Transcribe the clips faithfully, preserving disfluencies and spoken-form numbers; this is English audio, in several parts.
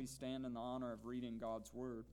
please stand in the honor of reading God's Word.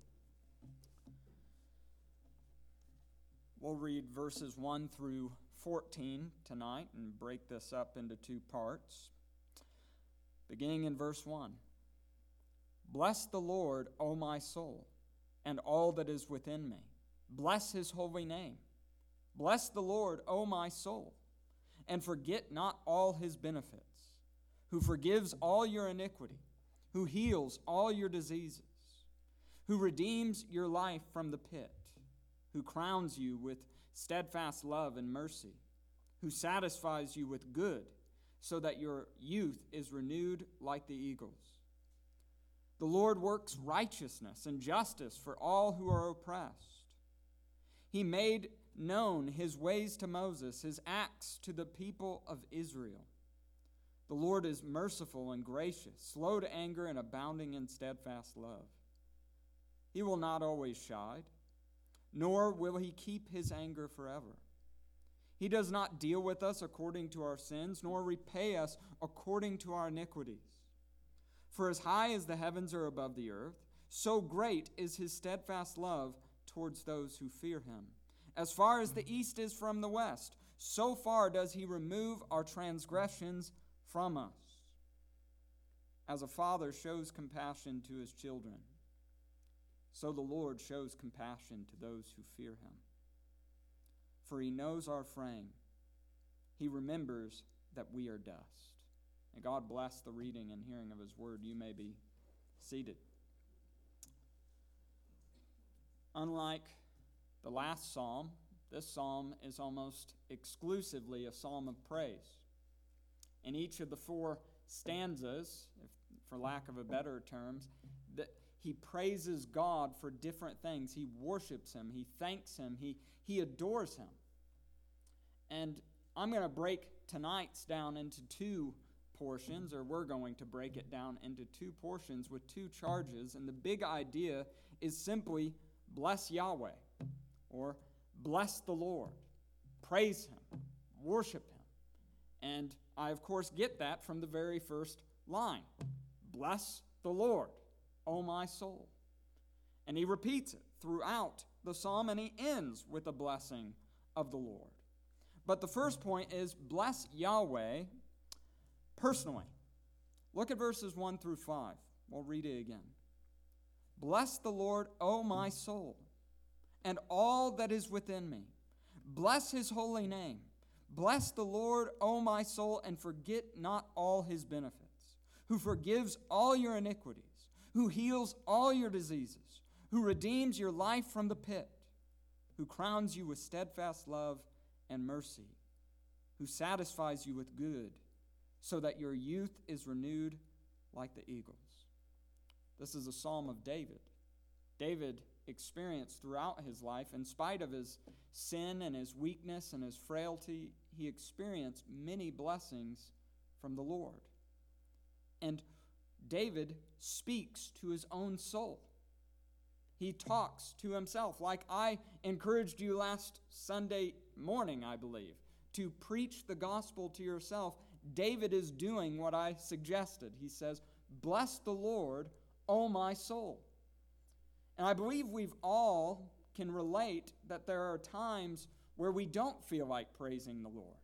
We'll read verses one through fourteen tonight and break this up into two parts. Beginning in verse one. Bless the Lord, O my soul, and all that is within me. Bless his holy name. Bless the Lord, O my soul, and forget not all his benefits, who forgives all your iniquity, who heals all your diseases, who redeems your life from the pit, who crowns you with steadfast love and mercy, who satisfies you with good, so that your youth is renewed like the eagles. The Lord works righteousness and justice for all who are oppressed. He made known his ways to Moses, his acts to the people of Israel. The Lord is merciful and gracious, slow to anger and abounding in steadfast love. He will not always chide, nor will he keep his anger forever. He does not deal with us according to our sins, nor repay us according to our iniquities. For as high as the heavens are above the earth, so great is his steadfast love towards those who fear him. As far as the east is from the west, so far does he remove our transgressions from us. As a father shows compassion to his children, so the Lord shows compassion to those who fear him. For he knows our frame. He remembers that we are dust. And God bless the reading and hearing of his word. You may be seated. Unlike the last psalm, this psalm is almost exclusively a psalm of praise. In each of the four stanzas, if, for lack of a better terms, that he praises God for different things. He worships him. He thanks him. He, he adores him. And I'm going to break tonight's down into two portions, or we're going to break it down into two portions with two charges. And the big idea is simply bless Yahweh, or bless the Lord, praise him, worship him. And I, of course, get that from the very first line. Bless the Lord, O my soul. And he repeats it throughout the psalm, and he ends with a blessing of the Lord. But the first point is bless Yahweh personally. Look at verses one through five. We'll read it again. Bless the Lord, O my soul, and all that is within me. Bless his holy name. Bless the Lord, O my soul, and forget not all his benefits, who forgives all your iniquities, who heals all your diseases, who redeems your life from the pit, who crowns you with steadfast love and mercy, who satisfies you with good, so that your youth is renewed like the eagles. This is a psalm of David. David experienced throughout his life, in spite of his sin and his weakness and his frailty, he experienced many blessings from the Lord. And David speaks to his own soul. He talks to himself, like I encouraged you last Sunday morning, I believe, to preach the gospel to yourself. David is doing what I suggested. He says, bless the Lord, O my soul. And I believe we've all can relate that there are times where we don't feel like praising the Lord.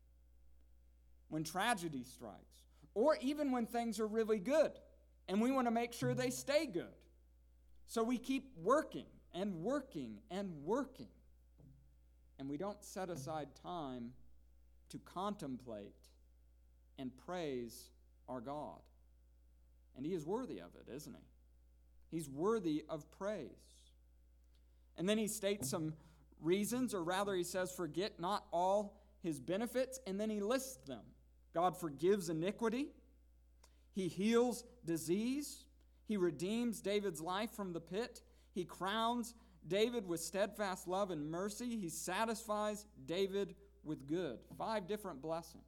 When tragedy strikes, or even when things are really good, and we want to make sure they stay good. So we keep working and working and working. And we don't set aside time to contemplate and praise our God. And he is worthy of it, isn't he? He's worthy of praise. And then he states some reasons, or rather he says, forget not all his benefits, and then he lists them. God forgives iniquity. He heals disease. He redeems David's life from the pit. He crowns David with steadfast love and mercy. He satisfies David with good. Five different blessings.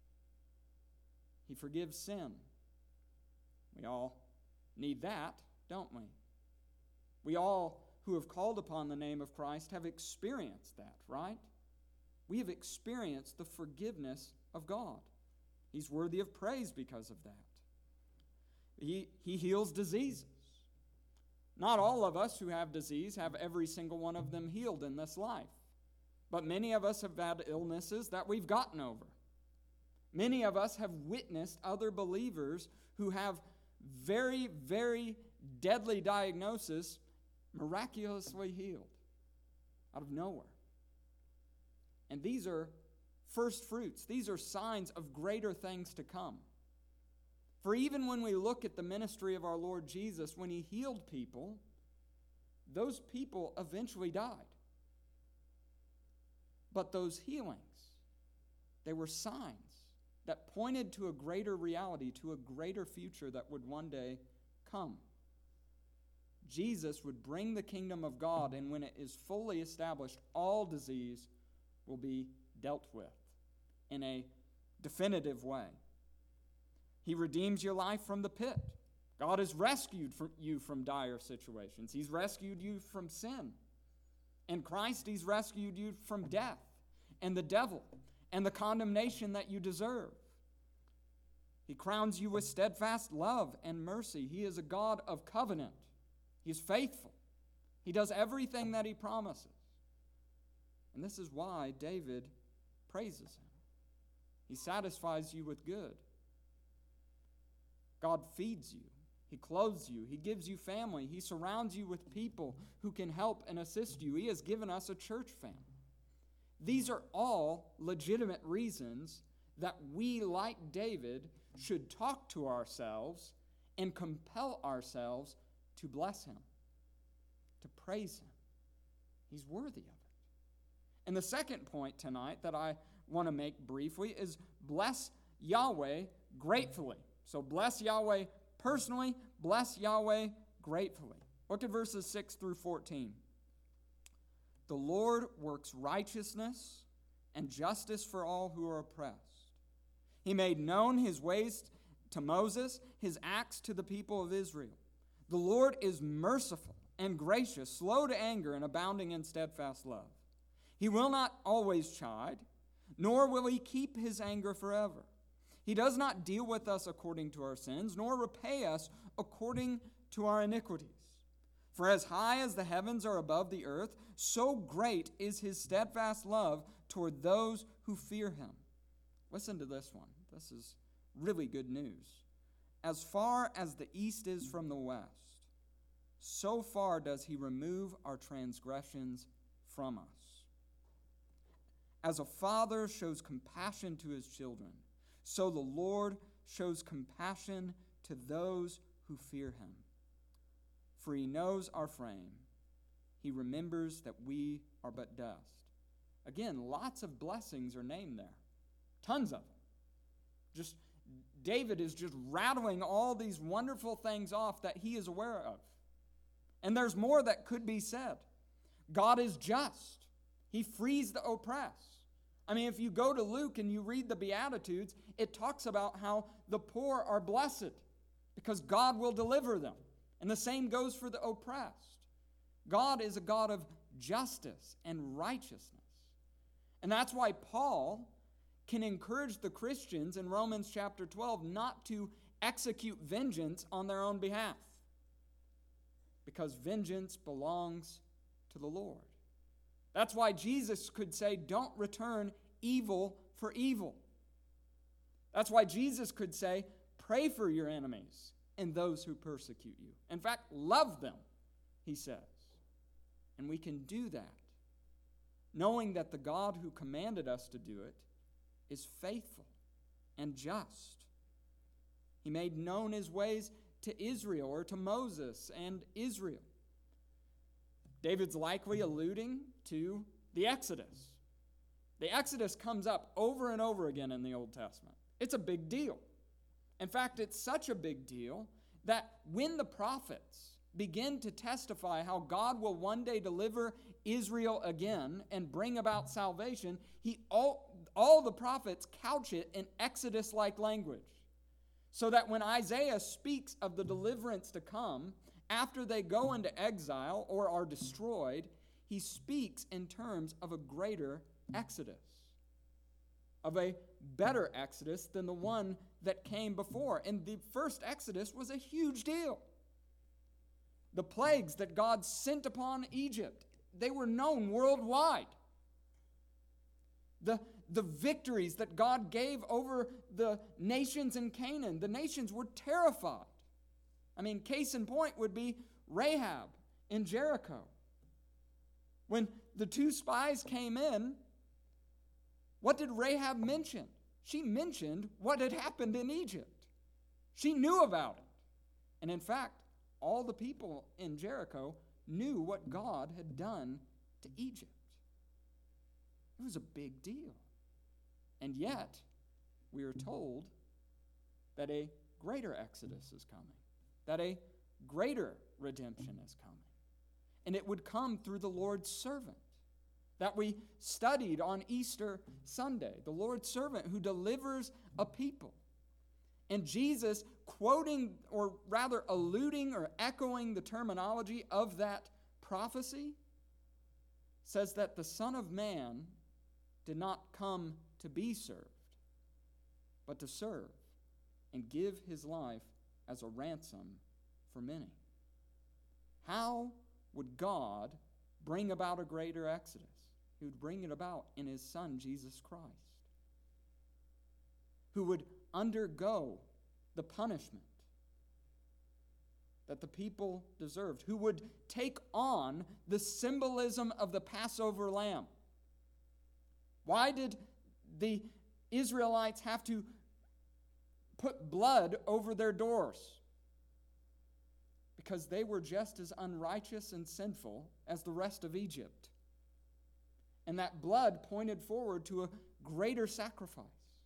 He forgives sin. We all need that, don't we? We all who have called upon the name of Christ have experienced that, right? We have experienced the forgiveness of God. He's worthy of praise because of that. He, he heals diseases. Not all of us who have disease have every single one of them healed in this life. But many of us have had illnesses that we've gotten over. Many of us have witnessed other believers who have very, very deadly diagnosis miraculously healed out of nowhere. And these are first fruits. These are signs of greater things to come. For even when we look at the ministry of our Lord Jesus, when he healed people, those people eventually died. But those healings, they were signs that pointed to a greater reality, to a greater future that would one day come. Jesus would bring the kingdom of God, and when it is fully established, all disease will be dealt with in a definitive way. He redeems your life from the pit. God has rescued from you from dire situations. He's rescued you from sin. In Christ, he's rescued you from death and the devil and the condemnation that you deserve. He crowns you with steadfast love and mercy. He is a God of covenant. He is faithful. He does everything that he promises. And this is why David praises him. He satisfies you with good. God feeds you. He clothes you. He gives you family. He surrounds you with people who can help and assist you. He has given us a church family. These are all legitimate reasons that we, like David, should talk to ourselves and compel ourselves to bless him, to praise him. He's worthy of it. And the second point tonight that I want to make briefly is bless Yahweh gratefully. So bless Yahweh personally, bless Yahweh gratefully. Look at verses six through fourteen. The Lord works righteousness and justice for all who are oppressed. He made known his ways to Moses, his acts to the people of Israel. The Lord is merciful and gracious, slow to anger, and abounding in steadfast love. He will not always chide, nor will he keep his anger forever. He does not deal with us according to our sins, nor repay us according to our iniquities. For as high as the heavens are above the earth, so great is his steadfast love toward those who fear him. Listen to this one. This is really good news. As far as the east is from the west, so far does he remove our transgressions from us. As a father shows compassion to his children, so the Lord shows compassion to those who fear him. For he knows our frame. He remembers that we are but dust. Again, lots of blessings are named there. Tons of them. Just David is just rattling all these wonderful things off that he is aware of. And there's more that could be said. God is just. He frees the oppressed. I mean, if you go to Luke and you read the Beatitudes, it talks about how the poor are blessed because God will deliver them. And the same goes for the oppressed. God is a God of justice and righteousness. And that's why Paul can encourage the Christians in Romans chapter twelve not to execute vengeance on their own behalf, because vengeance belongs to the Lord. That's why Jesus could say, don't return evil for evil. That's why Jesus could say, pray for your enemies and those who persecute you. In fact, love them, he says. And we can do that, knowing that the God who commanded us to do it is faithful and just. He made known his ways to Israel, or to Moses and Israel. David's likely alluding to the Exodus. The Exodus comes up over and over again in the Old Testament. It's a big deal. In fact, it's such a big deal that when the prophets begin to testify how God will one day deliver Israel again and bring about salvation, he all, all the prophets couch it in Exodus-like language. So that when Isaiah speaks of the deliverance to come, after they go into exile or are destroyed, he speaks in terms of a greater exodus, of a better exodus than the one that came before. And the first Exodus was a huge deal. The plagues that God sent upon Egypt, they were known worldwide. The, the victories that God gave over the nations in Canaan, the nations were terrified. I mean, case in point would be Rahab in Jericho. When the two spies came in, what did Rahab mention? She mentioned what had happened in Egypt. She knew about it. And in fact, all the people in Jericho knew what God had done to Egypt. It was a big deal. And yet, we are told that a greater Exodus is coming, that a greater redemption is coming. And it would come through the Lord's servant that we studied on Easter Sunday, the Lord's servant who delivers a people. And Jesus, quoting, or rather alluding or echoing the terminology of that prophecy, says that the Son of Man did not come to be served, but to serve and give his life as a ransom for many. How would God bring about a greater exodus? He would bring it about in his Son, Jesus Christ, who would undergo the punishment that the people deserved, who would take on the symbolism of the Passover lamb. Why did the Israelites have to put blood over their doors? Because they were just as unrighteous and sinful as the rest of Egypt. And that blood pointed forward to a greater sacrifice,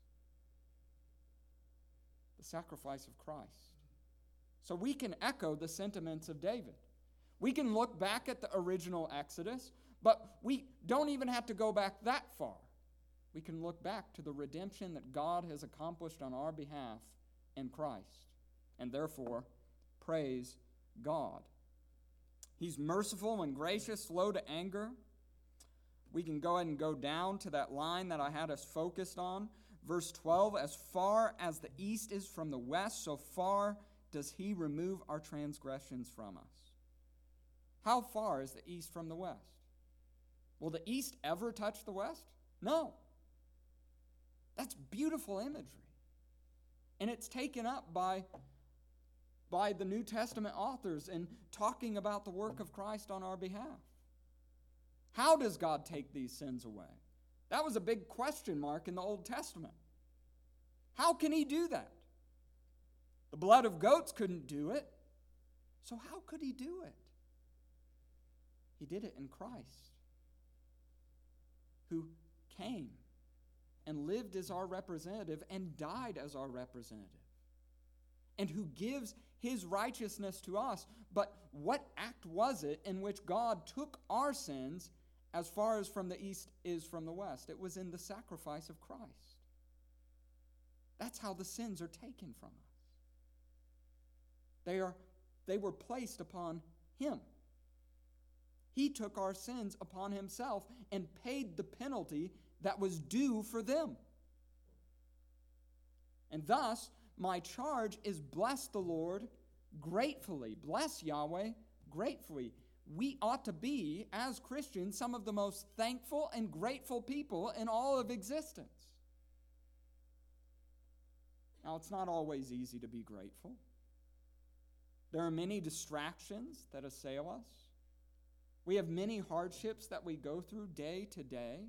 the sacrifice of Christ. So we can echo the sentiments of David. We can look back at the original Exodus, but we don't even have to go back that far. We can look back to the redemption that God has accomplished on our behalf in Christ, and therefore praise God. He's merciful and gracious, slow to anger. We can go ahead and go down to that line that I had us focused on. Verse twelve, as far as the east is from the west, so far does he remove our transgressions from us. How far is the east from the west? Will the east ever touch the west? No. That's beautiful imagery. And it's taken up by, by the New Testament authors in talking about the work of Christ on our behalf. How does God take these sins away? That was a big question mark in the Old Testament. How can he do that? The blood of goats couldn't do it. So how could he do it? He did it in Christ, who came and lived as our representative and died as our representative, and who gives his righteousness to us. But what act was it in which God took our sins as far as from the east is from the west? It was in the sacrifice of Christ. That's how the sins are taken from us. They are, they were placed upon him. He took our sins upon himself and paid the penalty that was due for them. And thus, my charge is bless the Lord gratefully. Bless Yahweh gratefully. We ought to be, as Christians, some of the most thankful and grateful people in all of existence. Now, it's not always easy to be grateful. There are many distractions that assail us. We have many hardships that we go through day to day.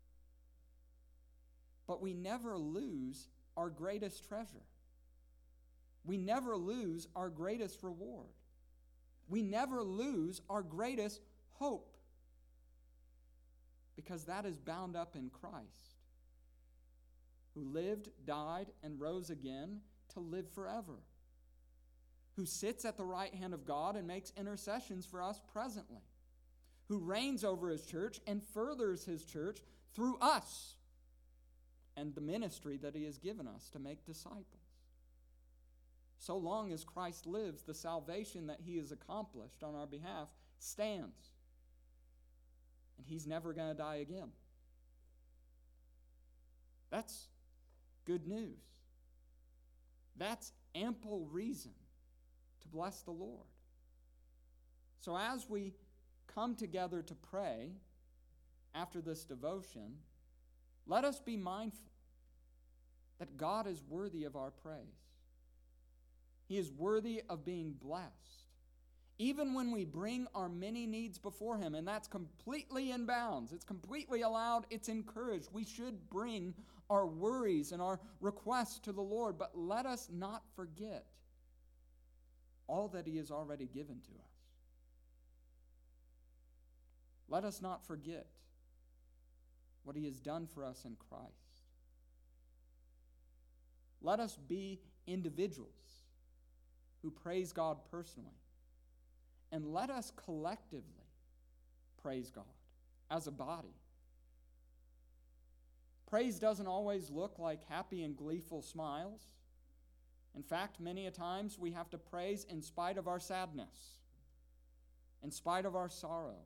But we never lose our greatest treasure. We never lose our greatest reward. We never lose our greatest hope, because that is bound up in Christ, who lived, died, and rose again to live forever, who sits at the right hand of God and makes intercessions for us presently, who reigns over his church and furthers his church through us and the ministry that he has given us to make disciples. So long as Christ lives, the salvation that he has accomplished on our behalf stands. And he's never going to die again. That's good news. That's ample reason to bless the Lord. So as we come together to pray after this devotion, let us be mindful that God is worthy of our praise. He is worthy of being blessed, even when we bring our many needs before Him, and that's completely in bounds. It's completely allowed. It's encouraged. We should bring our worries and our requests to the Lord, but let us not forget all that He has already given to us. Let us not forget what He has done for us in Christ. Let us be individuals who praise God personally. And let us collectively praise God as a body. Praise doesn't always look like happy and gleeful smiles. In fact, many a times we have to praise in spite of our sadness, in spite of our sorrow.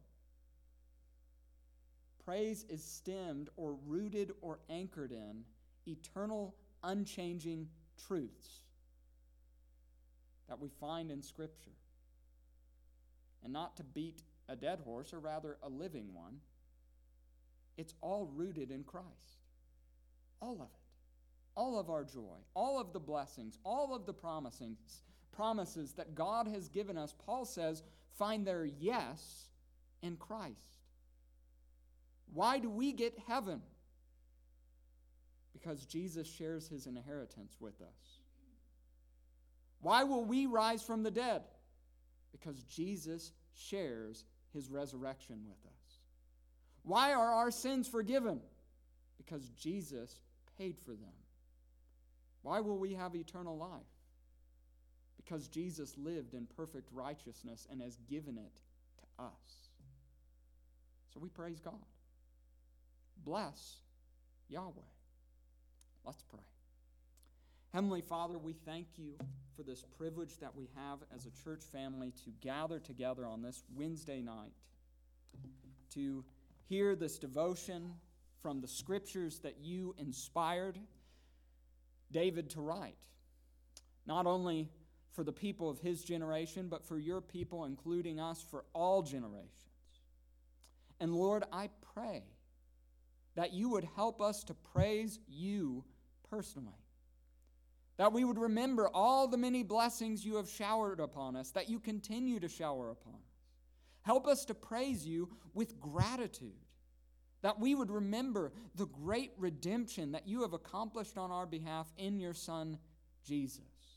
Praise is stemmed or rooted or anchored in eternal, unchanging truths that we find in Scripture. And not to beat a dead horse, or rather a living one, it's all rooted in Christ. All of it. All of our joy, all of the blessings, all of the promisings, promises that God has given us, Paul says, find their yes in Christ. Why do we get heaven? Because Jesus shares His inheritance with us. Why will we rise from the dead? Because Jesus shares His resurrection with us. Why are our sins forgiven? Because Jesus paid for them. Why will we have eternal life? Because Jesus lived in perfect righteousness and has given it to us. So we praise God. Bless Yahweh. Let's pray. Heavenly Father, we thank You for this privilege that we have as a church family to gather together on this Wednesday night to hear this devotion from the Scriptures that You inspired David to write, not only for the people of his generation, but for Your people, including us, for all generations. And Lord, I pray that You would help us to praise You personally, that we would remember all the many blessings You have showered upon us, that You continue to shower upon us. Help us to praise You with gratitude, that we would remember the great redemption that You have accomplished on our behalf in Your Son, Jesus.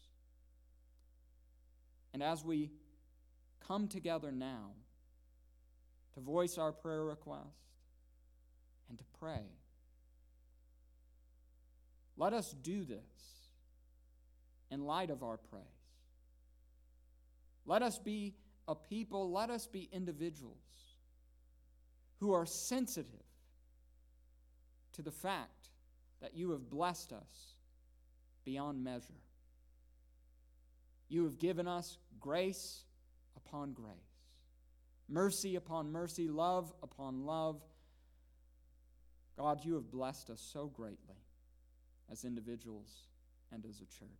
And as we come together now to voice our prayer request and to pray, let us do this in light of our praise. Let us be a people, let us be individuals who are sensitive to the fact that You have blessed us beyond measure. You have given us grace upon grace, mercy upon mercy, love upon love. God, You have blessed us so greatly as individuals and as a church.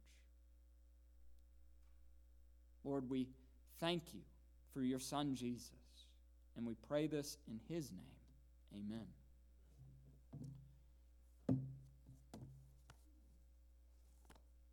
Lord, we thank You for Your Son, Jesus, and we pray this in His name. Amen.